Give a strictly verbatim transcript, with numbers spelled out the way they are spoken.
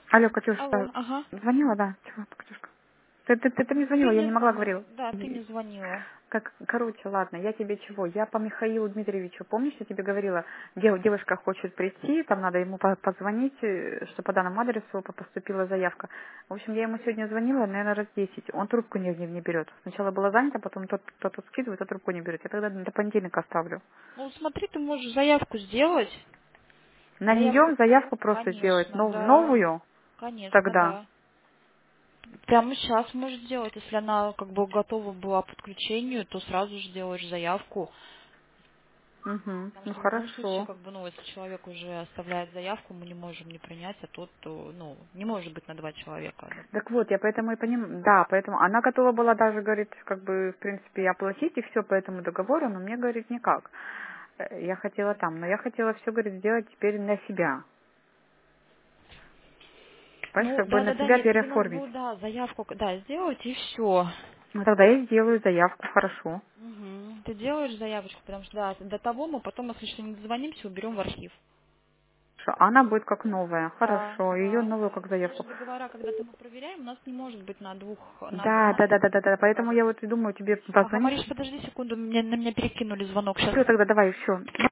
Алло, Катюшка, Алло, ага. звонила, да? Чего, Катюшка? Ты, ты, ты, ты мне Ты звонила, я не мне могла, звонила. говорила. Да, ты И- мне звонила. Как, короче, ладно, я тебе чего? Я по Михаилу Дмитриевичу, помнишь, я тебе говорила, дев- девушка хочет прийти, там надо ему по- позвонить, э, что по данному адресу по- поступила заявка. В общем, я ему сегодня звонила, наверное, раз десять. Он трубку не, не, не берет. Сначала была занята, потом тот, кто тут скидывает, а трубку не берет. Я тогда до понедельника оставлю. Ну, смотри, ты можешь заявку сделать. На Заявку, нее заявку просто сделать, конечно, нов- да. новую Конечно, тогда. да. Прямо сейчас можешь сделать. Если она как бы готова была к подключению, то сразу же делаешь заявку. Угу, Потому ну что в любом случае, хорошо. как бы, ну, если человек уже оставляет заявку, мы не можем не принять, а тот, то, ну, не может быть на два человека. Ну, Так вот, я поэтому и понимаю, да, поэтому она готова была даже, говорит, как бы, в принципе, и оплатить и все по этому договору, но мне, говорит, никак. Э, Я хотела там, но я хотела все, говорит, сделать теперь на себя. Понимаешь, Ну, как бы на да-да-да, себя нет, тебе надо переоформить. было, да, заявку, да, сделать и все. Ну тогда я сделаю заявку, хорошо. Мгм. Ты делаешь заявочку, потому что да, до того мы потом, если что, не дозвонимся, уберем в архив. Хорошо, она будет как новая, Да, хорошо, ее да. новую как Все же заявку. договора, когда-то мы проверяем, у нас не может быть на двух, на, д- Да, на да, да, да, да, да, два поэтому я договора. вот и думаю тебе Ага, позвонить. Мариш, подожди секунду, мне, на меня перекинули звонок сейчас. Все, тогда давай, все.